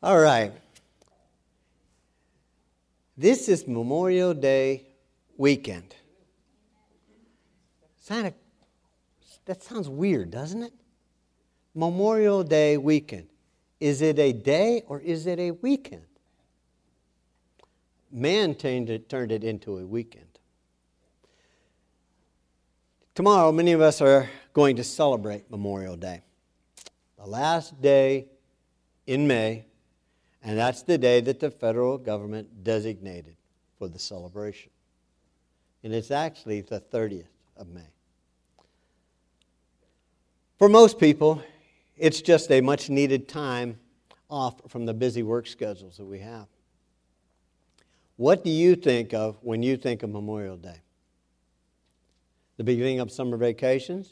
All right. This is Memorial Day weekend. That sounds weird, doesn't it? Memorial Day weekend. Is it a day or is it a weekend? Man turned it into a weekend. Tomorrow, many of us are going to celebrate Memorial Day. The last day in May, and that's the day that the federal government designated for the celebration. And it's actually the 30th of May. For most people, it's just a much needed time off from the busy work schedules that we have. What do you think of when you think of Memorial Day? The beginning of summer vacations?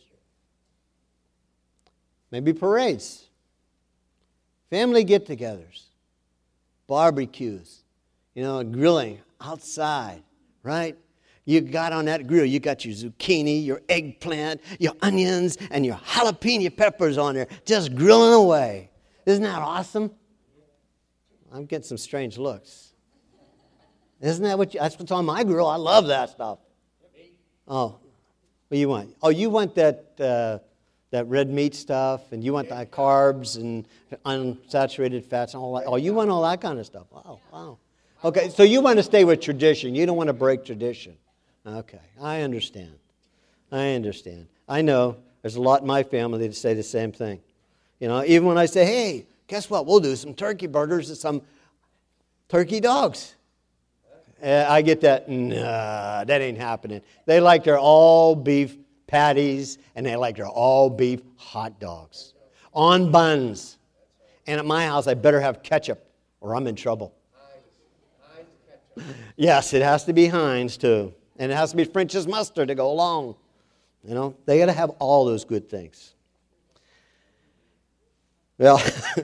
Maybe parades, family get-togethers, barbecues, grilling outside, right? You got on that grill, you got your zucchini, your eggplant, your onions, and your jalapeno peppers on there, just grilling away. Isn't that awesome? I'm getting some strange looks. Isn't that that's what's on my grill? I love that stuff. Oh, what do you want? Oh, you want that red meat stuff, and you want the carbs and unsaturated fats and all that. Oh, you want all that kind of stuff. Wow. Okay, so you want to stay with tradition. You don't want to break tradition. Okay, I understand. I know there's a lot in my family that say the same thing. Even when I say, hey, guess what? We'll do some turkey burgers and some turkey dogs. I get that, nah, that ain't happening. They like their all-beef patties, and they like their all-beef hot dogs on buns. And at my house, I better have ketchup, or I'm in trouble. Yes, it has to be Heinz, too. And it has to be French's mustard to go along. They got to have all those good things. Well,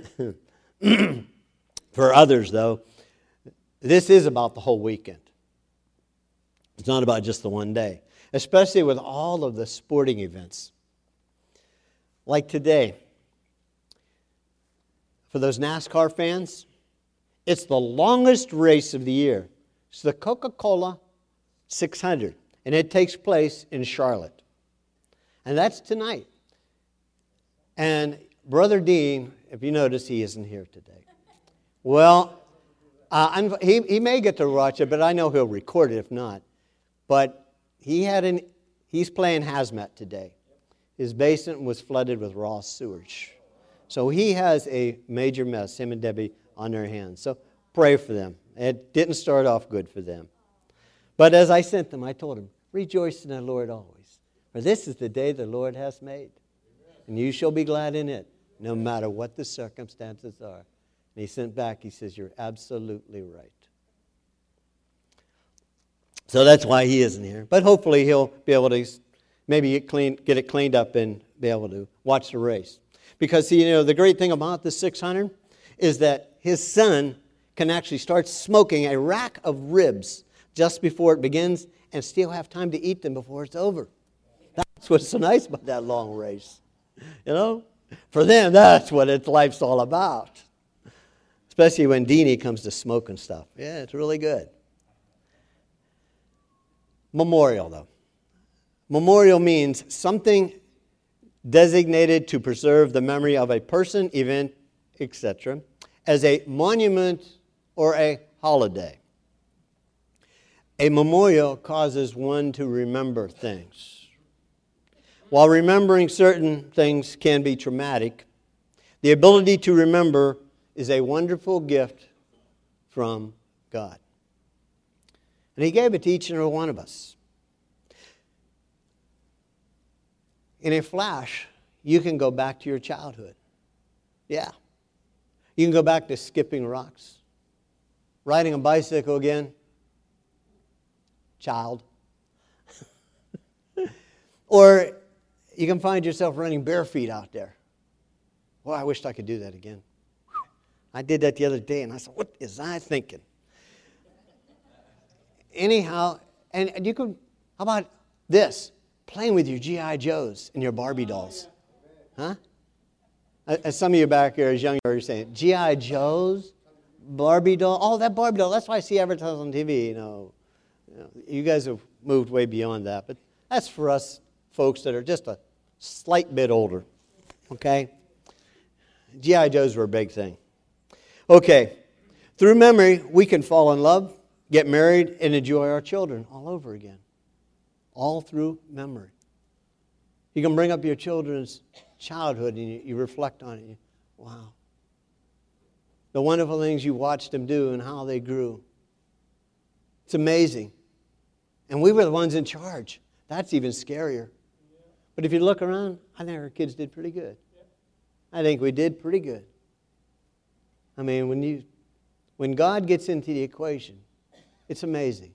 for others, though, this is about the whole weekend. It's not about just the one day, especially with all of the sporting events. Like today, for those NASCAR fans, it's the longest race of the year. It's the Coca-Cola 600, and it takes place in Charlotte. And that's tonight. And Brother Dean, if you notice, he isn't here today. Well, he may get to watch it, but I know he'll record it if not. But he's playing hazmat today. His basement was flooded with raw sewage. So he has a major mess, him and Debbie, on their hands. So pray for them. It didn't start off good for them. But as I sent them, I told them, rejoice in the Lord always. For this is the day the Lord has made. And you shall be glad in it, no matter what the circumstances are. And he sent back, he says, you're absolutely right. So that's why he isn't here. But hopefully he'll be able to maybe get it cleaned up and be able to watch the race. Because, the great thing about the 600 is that his son can actually start smoking a rack of ribs just before it begins and still have time to eat them before it's over. That's what's so nice about that long race. For them, that's what life's all about. Especially when Deanie comes to smoking stuff. Yeah, it's really good. Memorial, though. Memorial means something designated to preserve the memory of a person, event, etc., as a monument or a holiday. A memorial causes one to remember things. While remembering certain things can be traumatic, the ability to remember is a wonderful gift from God. And He gave it to each and every one of us. In a flash, you can go back to your childhood. Yeah. You can go back to skipping rocks, riding a bicycle again. Child. Or you can find yourself running bare feet out there. Well, I wished I could do that again. I did that the other day, and I said, what is I thinking? Anyhow, and you could, how about this? Playing with your G.I. Joes and your Barbie dolls. Huh? As some of you back here as young are saying, G.I. Joes? Barbie doll. Oh, that Barbie doll. That's why I see advertised on TV. You guys have moved way beyond that. But that's for us folks that are just a slight bit older. Okay? G.I. Joes were a big thing. Okay. Through memory, we can fall in love, get married, and enjoy our children all over again. All through memory. You can bring up your children's childhood and you reflect on it. Wow. The wonderful things you watched them do and how they grew. It's amazing. And we were the ones in charge. That's even scarier. But if you look around, I think our kids did pretty good. I think we did pretty good. I mean, when God gets into the equation, it's amazing.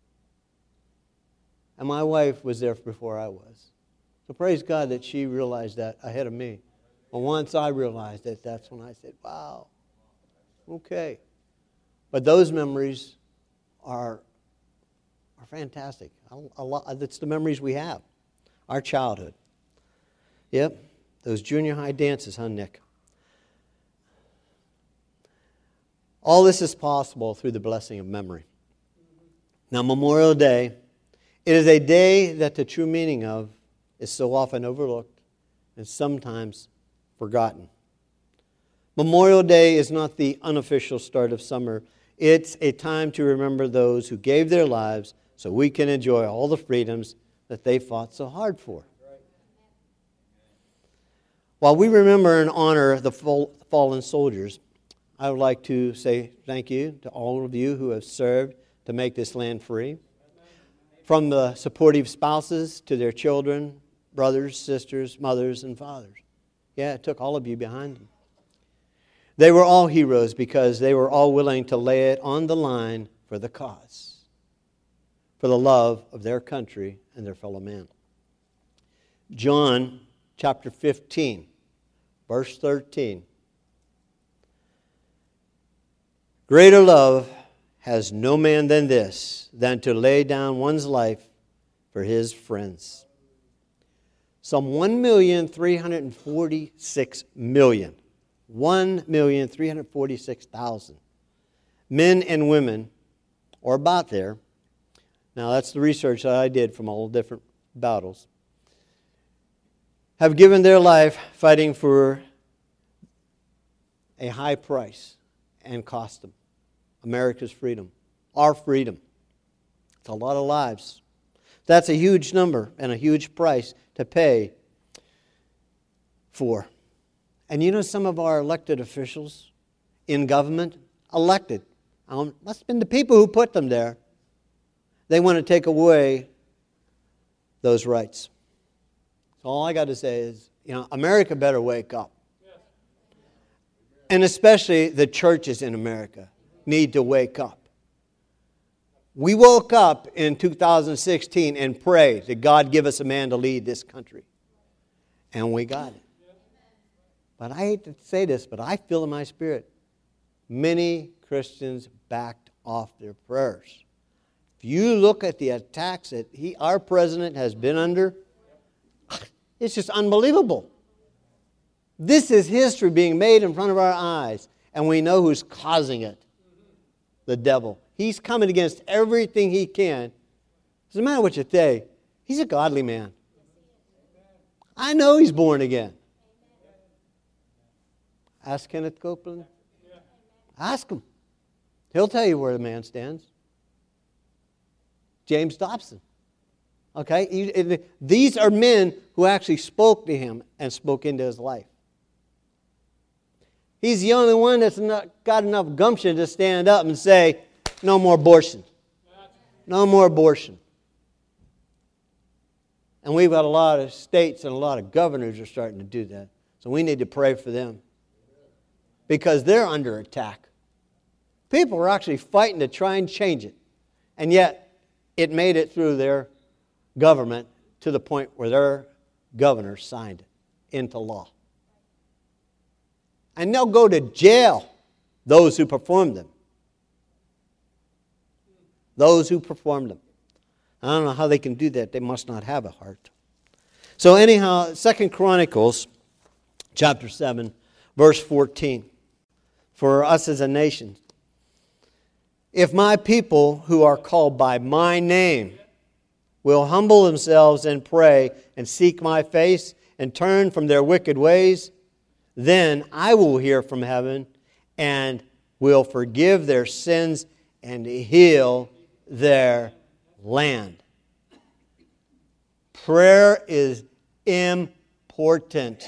And my wife was there before I was. So praise God that she realized that ahead of me. But once I realized it, that's when I said, wow, okay. But those memories are fantastic. That's the memories we have. Our childhood. Yep, those junior high dances, huh, Nick? All this is possible through the blessing of memory. Now, Memorial Day, it is a day that the true meaning of is so often overlooked and sometimes forgotten. Memorial Day is not the unofficial start of summer. It's a time to remember those who gave their lives so we can enjoy all the freedoms that they fought so hard for. While we remember and honor the fallen soldiers, I would like to say thank you to all of you who have served to make this land free. From the supportive spouses to their children, brothers, sisters, mothers, and fathers. Yeah, it took all of you behind them. They were all heroes because they were all willing to lay it on the line for the cause, for the love of their country and their fellow man. John chapter 15, verse 13. Greater love has no man than this, than to lay down one's life for his friends. Some 1,346,000. 1,346,000 men and women, or about there. Now that's the research that I did from all different battles. Have given their life fighting for a high price and cost them. America's freedom. Our freedom. It's a lot of lives. That's a huge number and a huge price to pay for. And you know some of our elected officials in government, elected, must have been the people who put them there. They want to take away those rights. So all I got to say is, America better wake up. And especially the churches in America need to wake up. We woke up in 2016 and prayed that God give us a man to lead this country. And we got it. But I hate to say this, but I feel in my spirit, many Christians backed off their prayers. If you look at the attacks that our president has been under, it's just unbelievable. This is history being made in front of our eyes, and we know who's causing it. The devil. He's coming against everything he can. Doesn't matter what you say, he's a godly man. I know he's born again. Ask Kenneth Copeland. Ask him. He'll tell you where the man stands. James Dobson. Okay? These are men who actually spoke to him and spoke into his life. He's the only one that's not got enough gumption to stand up and say, no more abortion. No more abortion. And we've got a lot of states and a lot of governors are starting to do that. So we need to pray for them. Because they're under attack. People are actually fighting to try and change it. And yet, it made it through their government to the point where their governor signed it into law. And they'll go to jail, those who performed them. Those who performed them. I don't know how they can do that. They must not have a heart. So anyhow, 2 Chronicles chapter 7, verse 14. For us as a nation, If my people who are called by my name will humble themselves and pray and seek my face and turn from their wicked ways, then I will hear from heaven and will forgive their sins and heal their land. Prayer is important.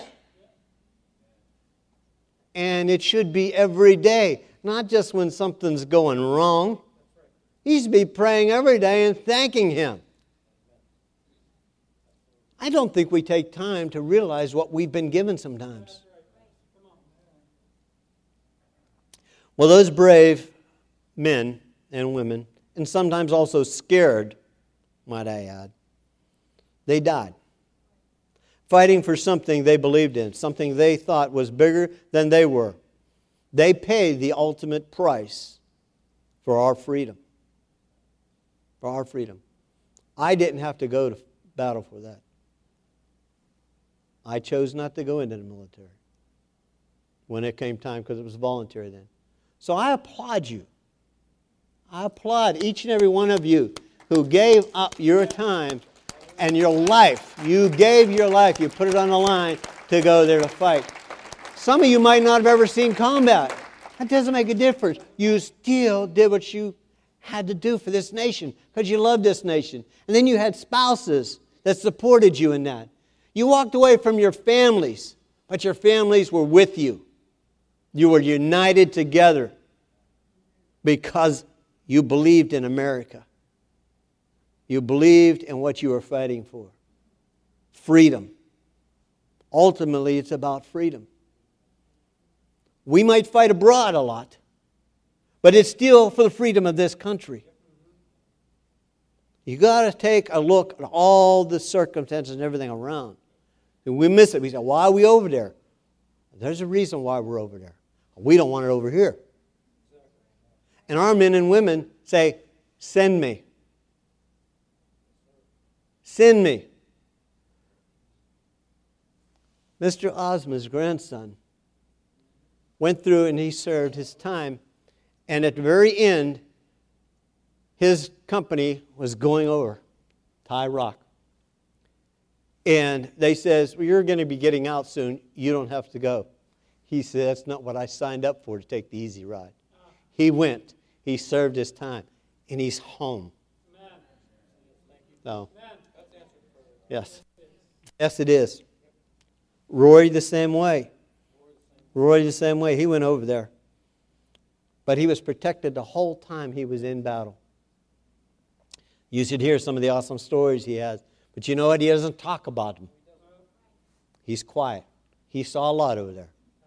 And it should be every day, not just when something's going wrong. You should be praying every day and thanking Him. I don't think we take time to realize what we've been given sometimes. Well, those brave men and women, and sometimes also scared, might I add, they died, fighting for something they believed in, something they thought was bigger than they were. They paid the ultimate price for our freedom. For our freedom. I didn't have to go to battle for that. I chose not to go into the military when it came time because it was voluntary then. So I applaud you. I applaud each and every one of you who gave up your time and your life. You gave your life. You put it on the line to go there to fight. Some of you might not have ever seen combat. That doesn't make a difference. You still did what you had to do for this nation because you loved this nation. And then you had spouses that supported you in that. You walked away from your families, but your families were with you. You were united together because you believed in America. You believed in what you were fighting for. Freedom. Ultimately, it's about freedom. We might fight abroad a lot, but it's still for the freedom of this country. You got to take a look at all the circumstances and everything around. And we miss it. We say, why are we over there? There's a reason why we're over there. We don't want it over here. And our men and women say, send me. Send me. Mr. Ozma's grandson went through and he served his time. And at the very end, his company was going over Thai Rock. And they says, well, you're going to be getting out soon. You don't have to go. He said, that's not what I signed up for, to take the easy ride. He went. He served his time. And he's home. No. Yes. Yes, it is. Roy the same way. Roy the same way. He went over there. But he was protected the whole time he was in battle. You should hear some of the awesome stories he has. But you know what? He doesn't talk about them. He's quiet. He saw a lot over there.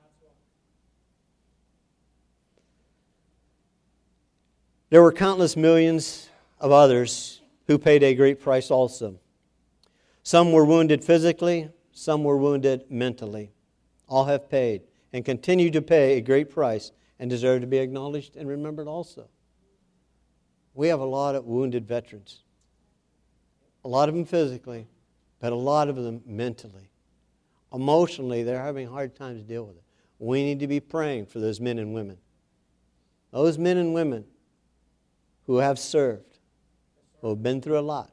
There were countless millions of others who paid a great price also. Some were wounded physically, some were wounded mentally. All have paid and continue to pay a great price and deserve to be acknowledged and remembered also. We have a lot of wounded veterans. A lot of them physically, but a lot of them mentally. Emotionally, they're having hard times to deal with it. We need to be praying for those men and women. Those men and women who have served, who have been through a lot.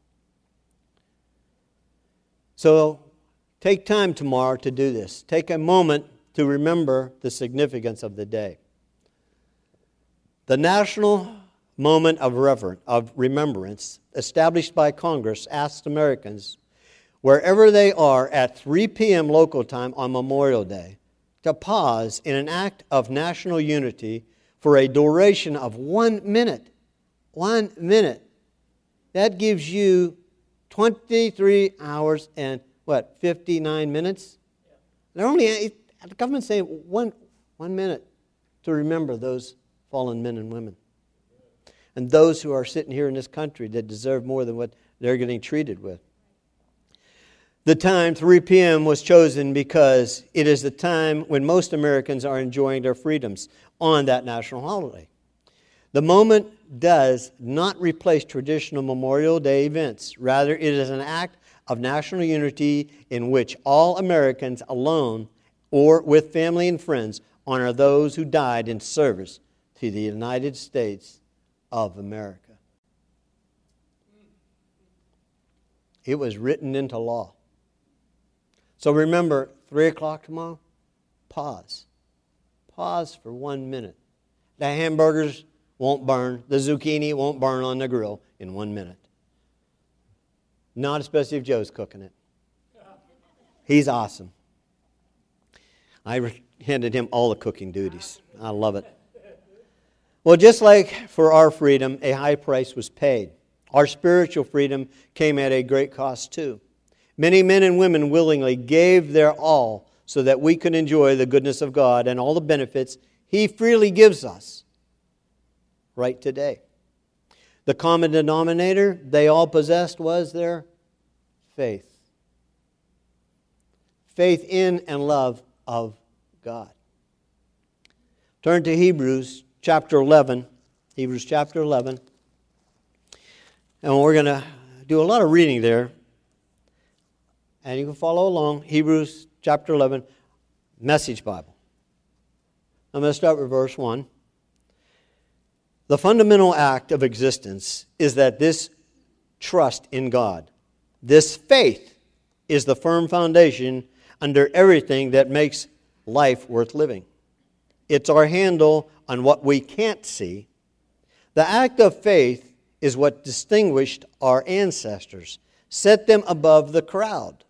So take time tomorrow to do this. Take a moment to remember the significance of the day. The national moment of remembrance established by Congress asks Americans, wherever they are at 3 p.m. local time on Memorial Day, to pause in an act of national unity for a duration of 1 minute. 1 minute. That gives you 23 hours and, 59 minutes? They're only, the government's saying one minute to remember those fallen men and women. And those who are sitting here in this country that deserve more than what they're getting treated with. The time, 3 p.m., was chosen because it is the time when most Americans are enjoying their freedoms on that national holiday. The moment does not replace traditional Memorial Day events. Rather, it is an act of national unity in which all Americans alone or with family and friends honor those who died in service to the United States of America. It was written into law. So remember, 3 o'clock tomorrow, pause. Pause for 1 minute. The hamburgers won't burn. The zucchini won't burn on the grill in 1 minute. Not especially if Joe's cooking it. He's awesome. I handed him all the cooking duties. I love it. Well, just like for our freedom, a high price was paid. Our spiritual freedom came at a great cost too. Many men and women willingly gave their all so that we could enjoy the goodness of God and all the benefits He freely gives us right today. The common denominator they all possessed was their faith. Faith in and love of God. Turn to Hebrews chapter 11. Hebrews chapter 11. And we're going to do a lot of reading there. And you can follow along. Hebrews chapter 11, Message Bible. I'm going to start with verse 1. The fundamental act of existence is that this trust in God, this faith, is the firm foundation under everything that makes life worth living. It's our handle on what we can't see. The act of faith is what distinguished our ancestors, set them above the crowd.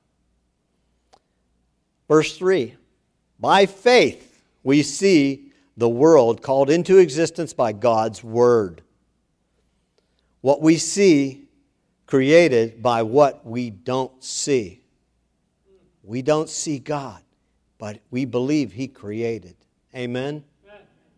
Verse 3, by faith we see the world called into existence by God's Word. What we see created by what we don't see. We don't see God, but we believe He created. Amen? Amen.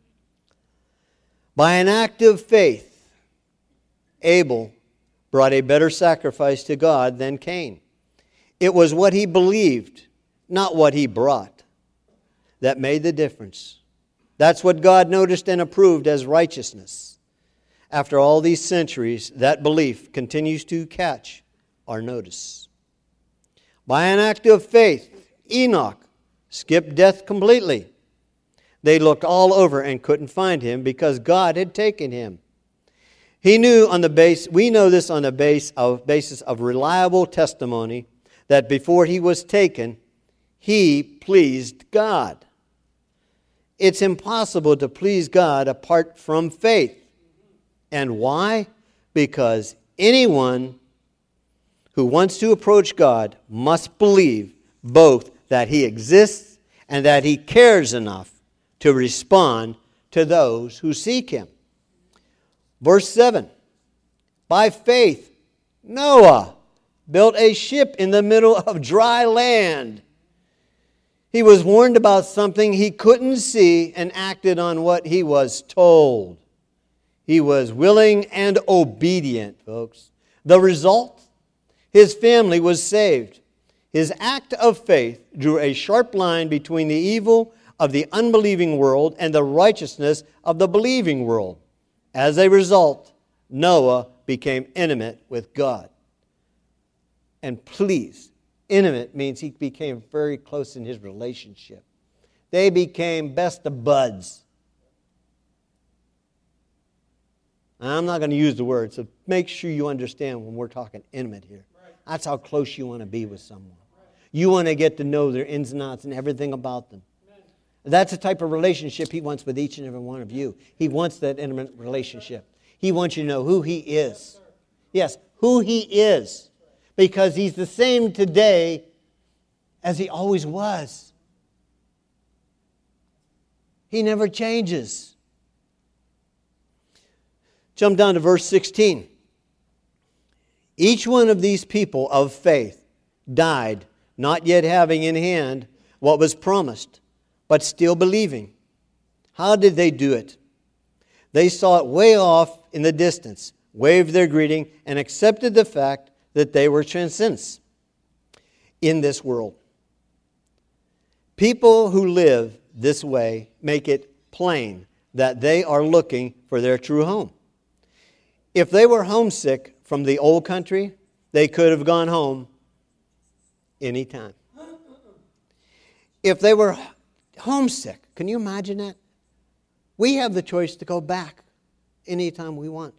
By an act of faith, Abel brought a better sacrifice to God than Cain. It was what he believed, not what he brought, that made the difference. That's what God noticed and approved as righteousness. After all these centuries, that belief continues to catch our notice. By an act of faith, Enoch skipped death completely. They looked all over and couldn't find him because God had taken him. We know this on the basis of reliable testimony that before he was taken, he pleased God. It's impossible to please God apart from faith. And why? Because anyone who wants to approach God must believe both that He exists and that He cares enough to respond to those who seek Him. Verse 7, by faith, Noah built a ship in the middle of dry land. He was warned about something he couldn't see and acted on what he was told. He was willing and obedient, folks. The result? His family was saved. His act of faith drew a sharp line between the evil of the unbelieving world and the righteousness of the believing world. As a result, Noah became intimate with God. And please, intimate means he became very close in his relationship. They became best of buds. I'm not going to use the word, so make sure you understand when we're talking intimate here. That's how close you want to be with someone. You want to get to know their ins and outs and everything about them. That's the type of relationship He wants with each and every one of you. He wants that intimate relationship. He wants you to know who He is. Yes, who He is. Because He's the same today as He always was. He never changes. Jump down to verse 16. Each one of these people of faith died, not yet having in hand what was promised, but still believing. How did they do it? They saw it way off in the distance, waved their greeting, and accepted the fact that they were transcendents in this world. People who live this way make it plain that they are looking for their true home. If they were homesick from the old country, they could have gone home anytime. If they were homesick, can you imagine that? We have the choice to go back anytime we want.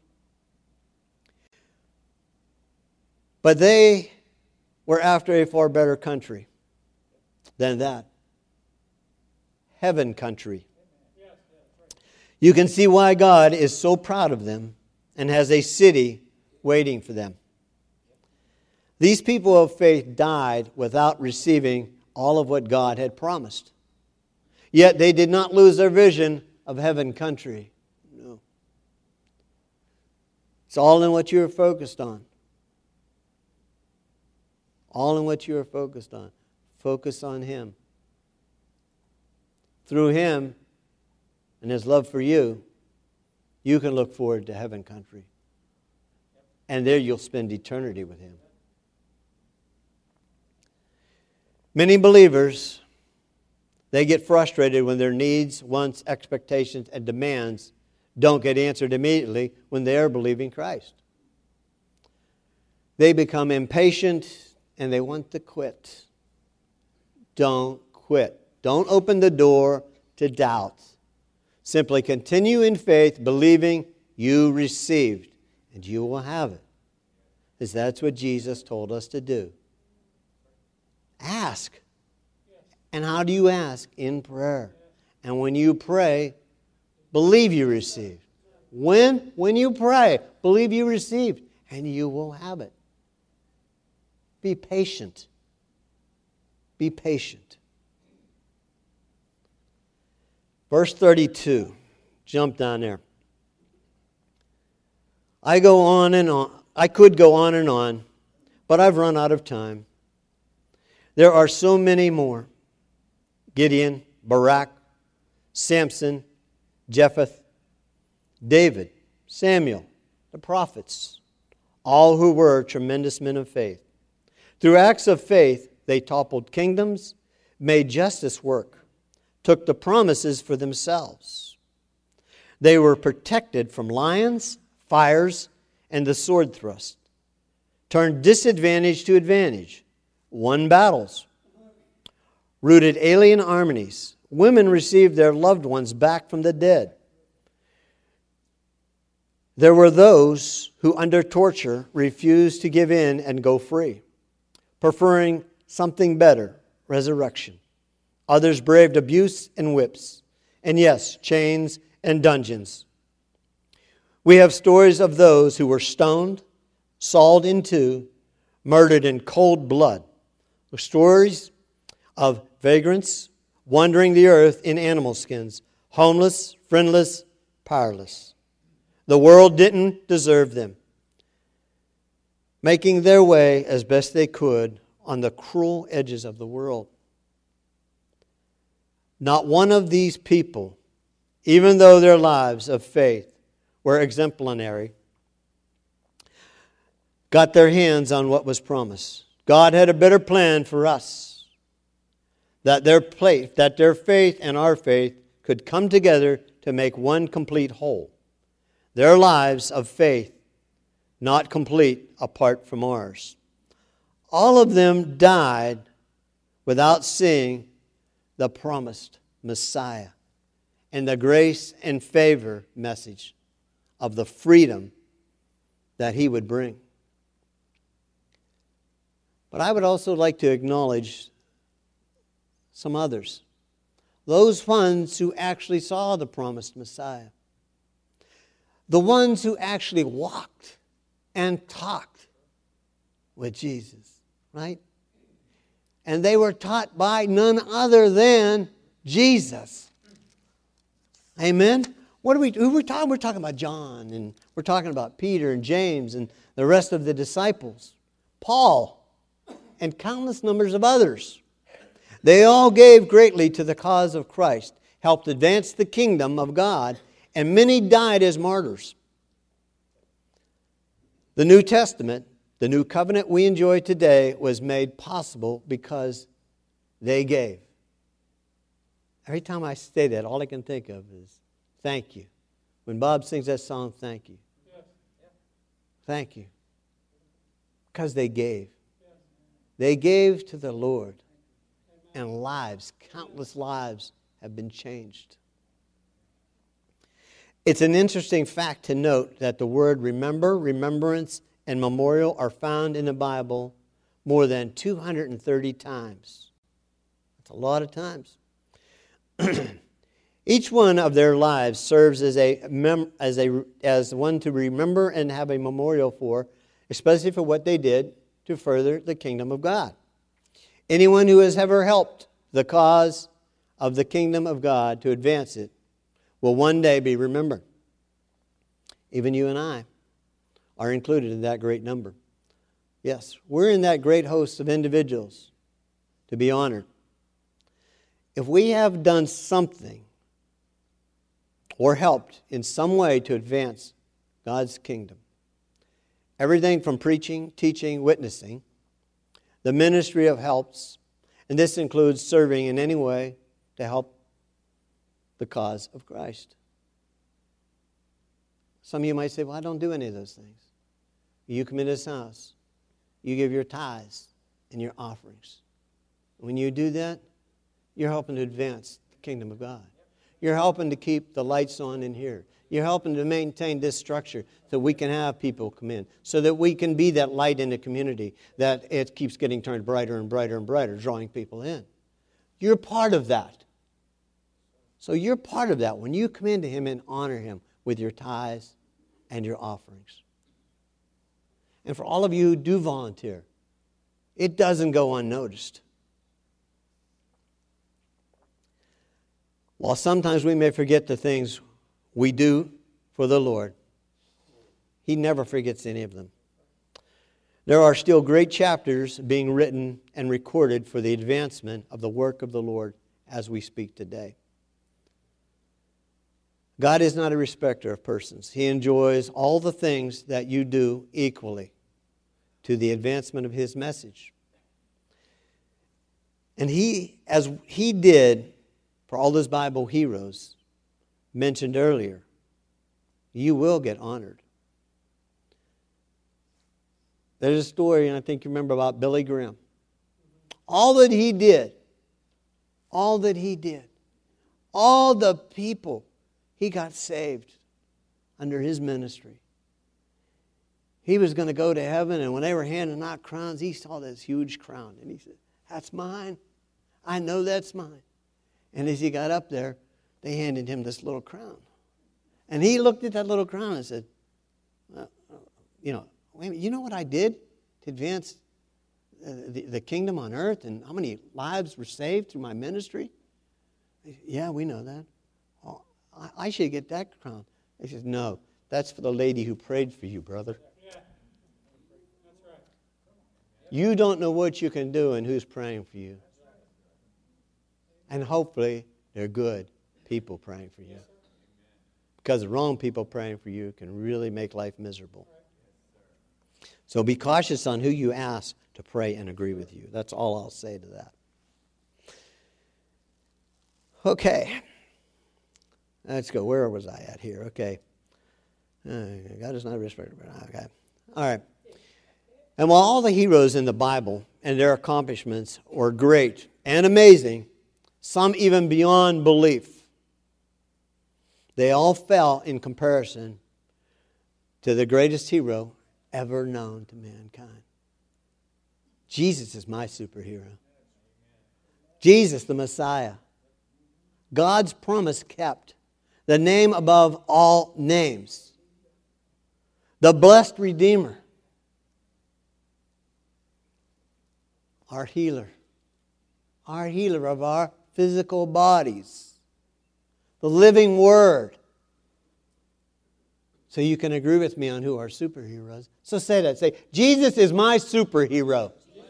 But they were after a far better country than that. Heaven country. You can see why God is so proud of them and has a city waiting for them. These people of faith died without receiving all of what God had promised. Yet they did not lose their vision of heaven country. No. It's all in what you are focused on. All in what you are focused on. Focus on Him. Through Him and His love for you, you can look forward to heaven country. And there you'll spend eternity with Him. Many believers, they get frustrated when their needs, wants, expectations, and demands don't get answered immediately when they are believing Christ. They become impatient and they want to quit. Don't quit. Don't open the door to doubt. Simply continue in faith, believing you received, and you will have it. Because that's what Jesus told us to do. Ask. And how do you ask? In prayer. And when you pray, believe you received. When you pray, believe you received, and you will have it. Be patient. Be patient. Verse 32. Jump down there. I go on and on. I could go on and on, but I've run out of time. There are so many more. Gideon, Barak, Samson, Jephthah, David, Samuel, the prophets, all who were tremendous men of faith. Through acts of faith, they toppled kingdoms, made justice work, took the promises for themselves. They were protected from lions, fires, and the sword thrust, turned disadvantage to advantage, won battles, rooted alien armies. Women received their loved ones back from the dead. There were those who, under torture, refused to give in and go free, preferring something better, resurrection. Others braved abuse and whips, and yes, chains and dungeons. We have stories of those who were stoned, sawed in two, murdered in cold blood. Stories of vagrants wandering the earth in animal skins, homeless, friendless, powerless. The world didn't deserve them, making their way as best they could on the cruel edges of the world. Not one of these people, even though their lives of faith were exemplary, got their hands on what was promised. God had a better plan for us, that their faith and our faith could come together to make one complete whole. Their lives of faith, not complete apart from ours. All of them died without seeing the promised Messiah and the grace and favor message of the freedom that He would bring. But I would also like to acknowledge some others. Those ones who actually saw the promised Messiah. The ones who actually walked and talked with Jesus, right? And they were taught by none other than Jesus. Amen? Who we're talking? We're talking about John, and we're talking about Peter and James and the rest of the disciples. Paul, and countless numbers of others. They all gave greatly to the cause of Christ, helped advance the kingdom of God, and many died as martyrs. The New Testament, the new covenant we enjoy today, was made possible because they gave. Every time I say that, all I can think of is, thank you. When Bob sings that song, thank you. Thank you. Because they gave. They gave to the Lord. And lives, countless lives, have been changed. It's an interesting fact to note that the word remember, remembrance, and memorial are found in the Bible more than 230 times. That's a lot of times. Each one of their lives serves as one to remember and have a memorial for, especially for what they did to further the kingdom of God. Anyone who has ever helped the cause of the kingdom of God to advance it will one day be remembered. Even you and I are included in that great number. Yes, we're in that great host of individuals to be honored. If we have done something or helped in some way to advance God's kingdom, everything from preaching, teaching, witnessing, the ministry of helps, and this includes serving in any way to help the cause of Christ. Some of you might say, well, I don't do any of those things. You come into this house, you give your tithes and your offerings. When you do that, you're helping to advance the kingdom of God. You're helping to keep the lights on in here. You're helping to maintain this structure so we can have people come in, so that we can be that light in the community, that it keeps getting turned brighter and brighter and brighter, drawing people in. You're part of that. So you're part of that when you come into Him and honor Him with your tithes and your offerings. And for all of you who do volunteer, it doesn't go unnoticed. While sometimes we may forget the things we do for the Lord, He never forgets any of them. There are still great chapters being written and recorded for the advancement of the work of the Lord as we speak today. God is not a respecter of persons. He enjoys all the things that you do equally to the advancement of His message. And He, as He did for all those Bible heroes mentioned earlier, you will get honored. There's a story, and I think you remember, about Billy Graham. All that he did, all the people he got saved under his ministry. He was going to go to heaven, and when they were handing out crowns, he saw this huge crown. And he said, that's mine. I know that's mine. And as he got up there, they handed him this little crown. And he looked at that little crown and said, wait a minute, you know what I did to advance the kingdom on earth, and how many lives were saved through my ministry? Yeah, we know that. Oh, I should get that crown. He says, no, that's for the lady who prayed for you, brother. Yeah. That's right. You don't know what you can do and who's praying for you. And hopefully they're good people praying for you. Because the wrong people praying for you can really make life miserable. So be cautious on who you ask to pray and agree with you. That's all I'll say to that. Okay. Let's go. Where was I at here? Okay. God is not a respecter. Okay. All right. And while all the heroes in the Bible and their accomplishments were great and amazing, some even beyond belief, they all fell in comparison to the greatest hero ever known to mankind. Jesus is my superhero. Jesus, the Messiah. God's promise kept. The name above all names. The blessed Redeemer. Our healer. Our healer of our physical bodies. The living Word. So you can agree with me on who our superheroes. So say that. Say, Jesus is my superhero.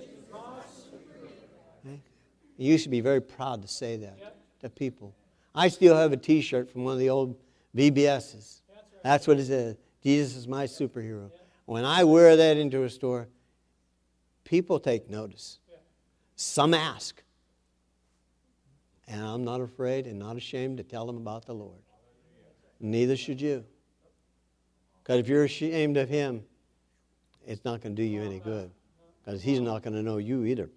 Okay? You should be very proud to say that to people. I still have a T-shirt from one of the old VBSs. That's what it says. Jesus is my superhero. When I wear that into a store, people take notice. Some ask. And I'm not afraid and not ashamed to tell them about the Lord. Neither should you. Because if you're ashamed of Him, it's not going to do you any good. Because He's not going to know you either.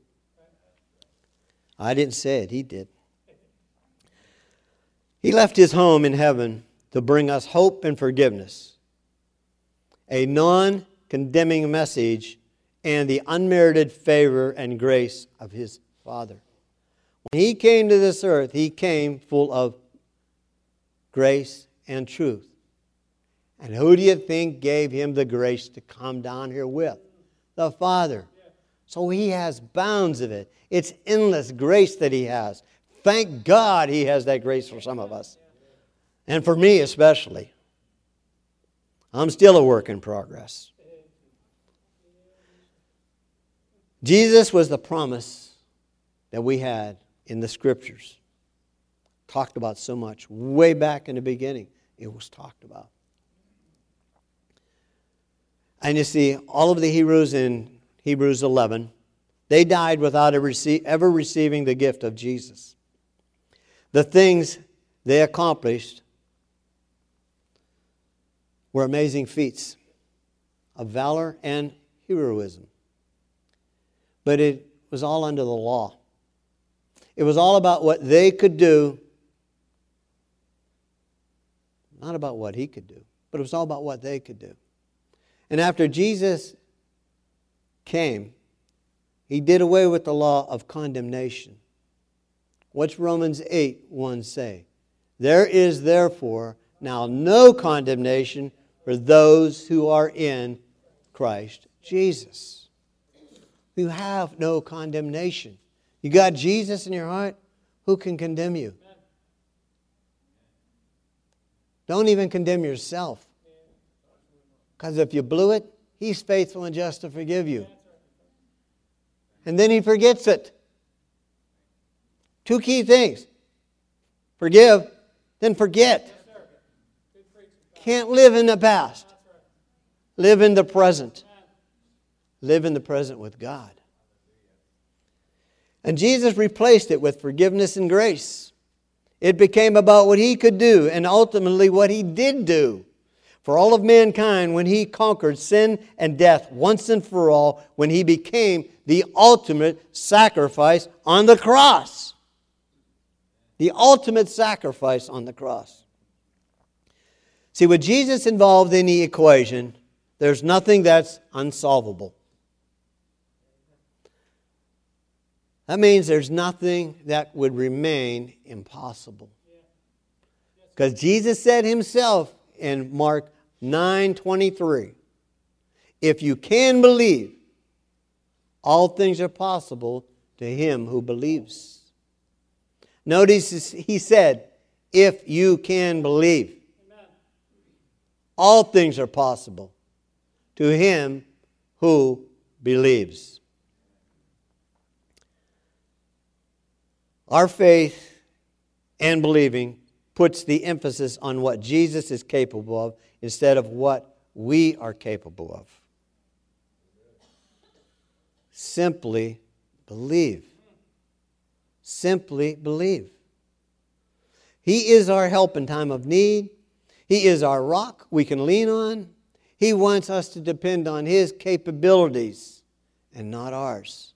I didn't say it. He did. He left His home in heaven to bring us hope and forgiveness, a non-condemning message, and the unmerited favor and grace of His Father. When He came to this earth, He came full of grace and truth. And who do you think gave Him the grace to come down here with? The Father. So He has bounds of it. It's endless grace that He has. Thank God He has that grace for some of us. And for me especially. I'm still a work in progress. Jesus was the promise that we had in the Scriptures. Talked about so much. Way back in the beginning, it was talked about. And you see, all of the Hebrews in Hebrews 11, they died without ever receiving the gift of Jesus. The things they accomplished were amazing feats of valor and heroism. But it was all under the law. It was all about what they could do, not about what He could do, but it was all about what they could do. And after Jesus came, He did away with the law of condemnation. What's Romans 8:1 say? There is therefore now no condemnation for those who are in Christ Jesus. You have no condemnation. You got Jesus in your heart, who can condemn you? Don't even condemn yourself. Because if you blew it, He's faithful and just to forgive you. And then He forgets it. Two key things. Forgive, then forget. Can't live in the past. Live in the present. Live in the present with God. And Jesus replaced it with forgiveness and grace. It became about what He could do and ultimately what He did do for all of mankind when He conquered sin and death once and for all, when He became the ultimate sacrifice on the cross. The ultimate sacrifice on the cross. See, with Jesus involved in the equation, there's nothing that's unsolvable. That means there's nothing that would remain impossible. Because Jesus said Himself in Mark 9:23, if you can believe, all things are possible to him who believes. Notice He said, if you can believe. All things are possible to him who believes. Our faith and believing puts the emphasis on what Jesus is capable of instead of what we are capable of. Simply believe. Simply believe. He is our help in time of need. He is our rock we can lean on. He wants us to depend on His capabilities and not ours.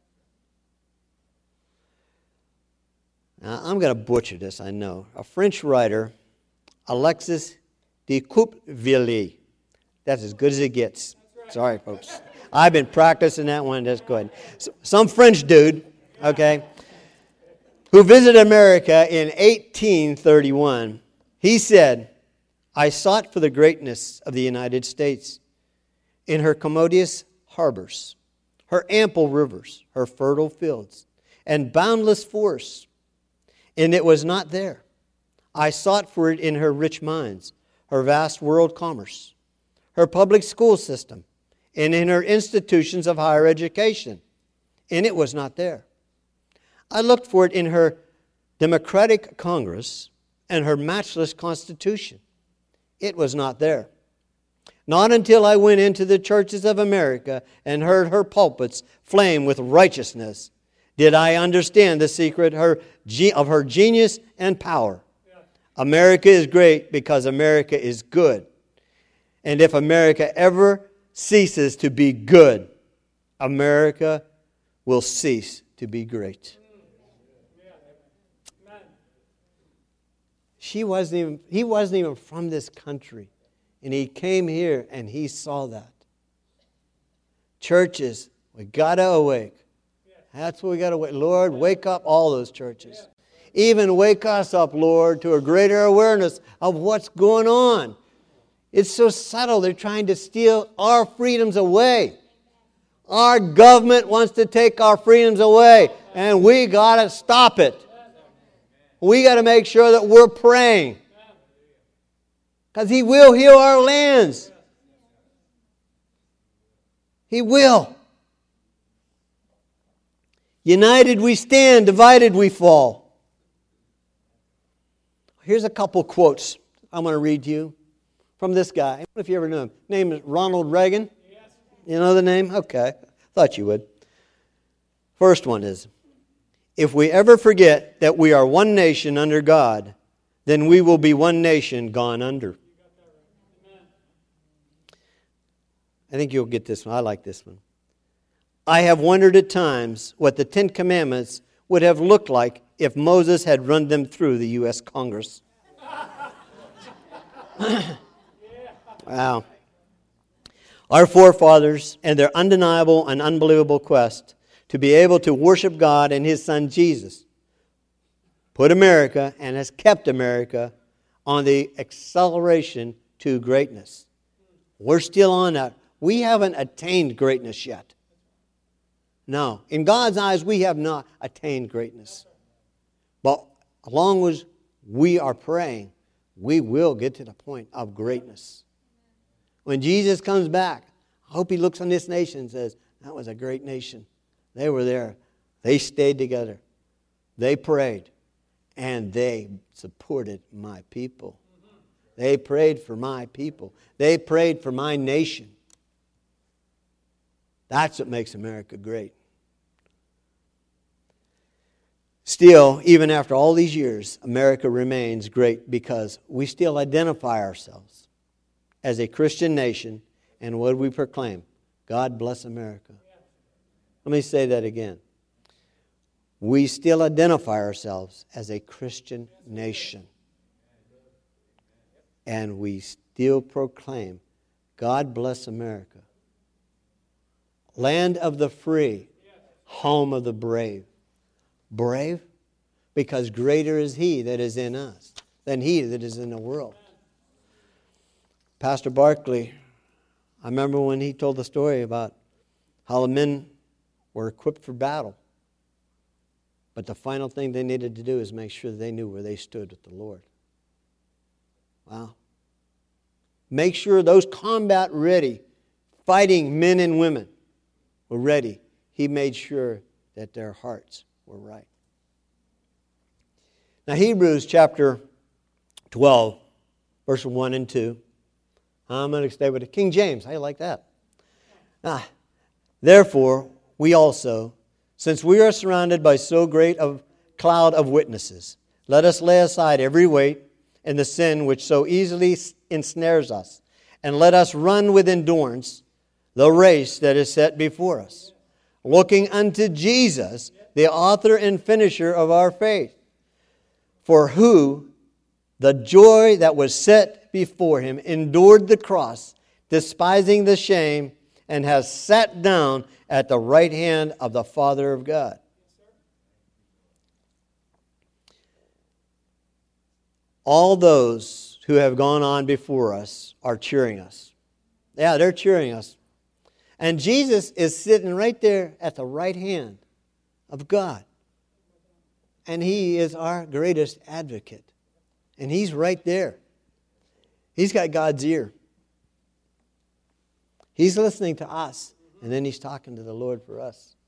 Now, I'm going to butcher this, I know. A French writer, Alexis de Tocqueville. That's as good as it gets. Sorry, folks. I've been practicing that one. That's good. Some French dude, okay, who visited America in 1831, he said, I sought for the greatness of the United States in her commodious harbors, her ample rivers, her fertile fields, and boundless forests. And it was not there. I sought for it in her rich mines, her vast world commerce, her public school system, and in her institutions of higher education. And it was not there. I looked for it in her democratic Congress and her matchless Constitution. It was not there. Not until I went into the churches of America and heard her pulpits flame with righteousness did I understand the secret of her genius and power. America is great because America is good. And if America ever ceases to be good, America will cease to be great. he wasn't even from this country. And he came here and he saw that. Churches, we got to awake. That's what we got to wake. Lord, wake up all those churches. Even wake us up, Lord, to a greater awareness of what's going on. It's so subtle. They're trying to steal our freedoms away. Our government wants to take our freedoms away, and we got to stop it. We got to make sure that we're praying, because He will heal our lands. He will. United we stand, divided we fall. Here's a couple quotes I'm going to read to you from this guy. I don't know if you ever knew him. His name is Ronald Reagan. You know the name? Okay. Thought you would. First one is, if we ever forget that we are one nation under God, then we will be one nation gone under. I think you'll get this one. I like this one. I have wondered at times what the Ten Commandments would have looked like if Moses had run them through the U.S. Congress. Wow. Our forefathers and their undeniable and unbelievable quest to be able to worship God and His Son Jesus put America and has kept America on the acceleration to greatness. We're still on that. We haven't attained greatness yet. No. In God's eyes, we have not attained greatness. But as long as we are praying, we will get to the point of greatness. When Jesus comes back, I hope He looks on this nation and says, that was a great nation. They were there. They stayed together. They prayed. And they supported my people. They prayed for my people. They prayed for my nation. That's what makes America great. Still, even after all these years, America remains great because we still identify ourselves as a Christian nation. And what do we proclaim? God bless America. Let me say that again. We still identify ourselves as a Christian nation. And we still proclaim, God bless America. Land of the free, home of the brave. Brave? Because greater is He that is in us than he that is in the world. Pastor Barkley, I remember when he told the story about how the men were equipped for battle. But the final thing they needed to do is make sure they knew where they stood with the Lord. Wow. Make sure those combat ready, fighting men and women were ready. He made sure that their hearts were right. Now Hebrews chapter 12, verse 1 and 2. I'm going to stay with the King James. How do you like that? Therefore, we also, since we are surrounded by so great a cloud of witnesses, let us lay aside every weight and the sin which so easily ensnares us, and let us run with endurance the race that is set before us, looking unto Jesus, the author and finisher of our faith, for who, the joy that was set before Him, endured the cross, despising the shame, and has sat down at the right hand of the Father of God. All those who have gone on before us are cheering us. Yeah, they're cheering us. And Jesus is sitting right there at the right hand of God. And He is our greatest advocate. And He's right there. He's got God's ear. He's listening to us. And then He's talking to the Lord for us.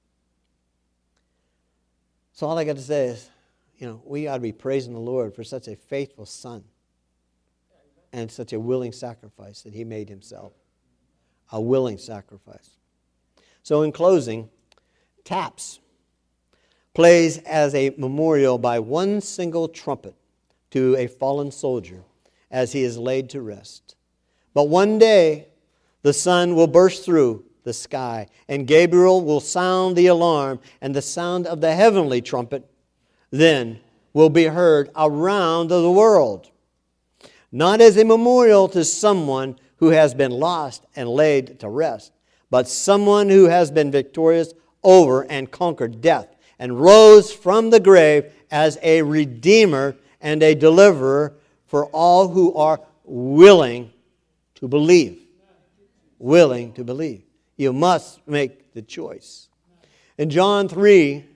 So all I got to say is, we ought to be praising the Lord for such a faithful Son. And such a willing sacrifice that He made Himself. A willing sacrifice. So in closing, taps plays as a memorial by one single trumpet to a fallen soldier as he is laid to rest. But one day, the sun will burst through the sky, and Gabriel will sound the alarm and the sound of the heavenly trumpet. Then will be heard around the world, not as a memorial to someone who has been lost and laid to rest, but someone who has been victorious over and conquered death and rose from the grave as a redeemer and a deliverer for all who are willing to believe. Willing to believe. You must make the choice. In John 3,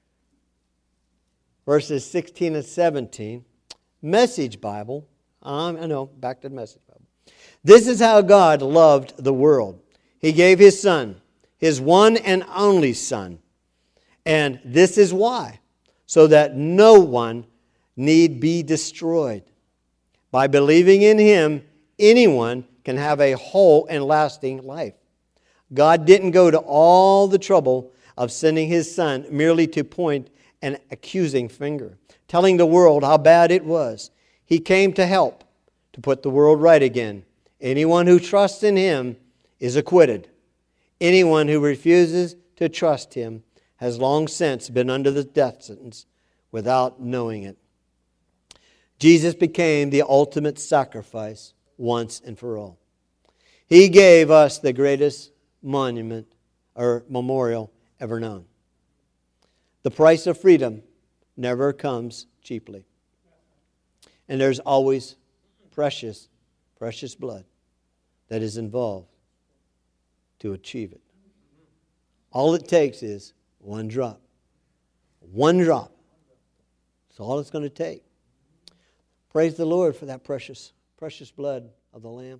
verses 16 and 17, Message Bible, back to the Message Bible. This is how God loved the world. He gave His Son, His one and only Son. And this is why, so that no one need be destroyed. By believing in Him, anyone can have a whole and lasting life. God didn't go to all the trouble of sending His Son merely to point an accusing finger, telling the world how bad it was. He came to help, to put the world right again. Anyone who trusts in Him is acquitted. Anyone who refuses to trust Him has long since been under the death sentence without knowing it. Jesus became the ultimate sacrifice once and for all. He gave us the greatest monument or memorial ever known. The price of freedom never comes cheaply. And there's always precious, precious blood that is involved to achieve it. All it takes is one drop. One drop. That's all it's going to take. Praise the Lord for that precious, precious blood of the Lamb.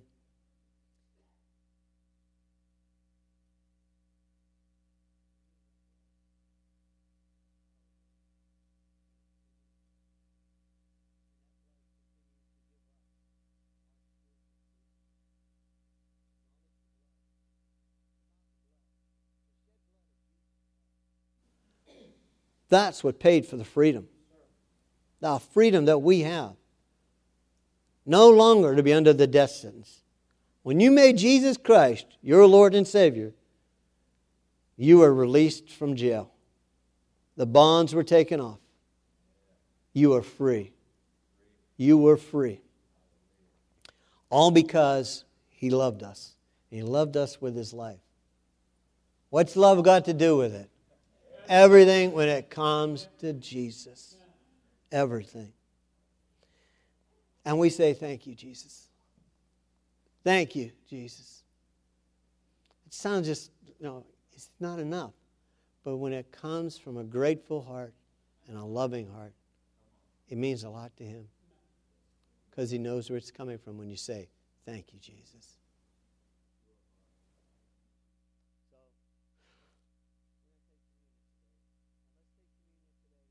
That's what paid for the freedom. The freedom that we have. No longer to be under the death sentence. When you made Jesus Christ your Lord and Savior, you were released from jail. The bonds were taken off. You are free. You were free. All because He loved us. He loved us with His life. What's love got to do with it? Everything when it comes to Jesus. Everything. And we say, thank you, Jesus. Thank you, Jesus. It sounds just, it's not enough. But when it comes from a grateful heart and a loving heart, it means a lot to Him. Because He knows where it's coming from when you say, thank you, Jesus.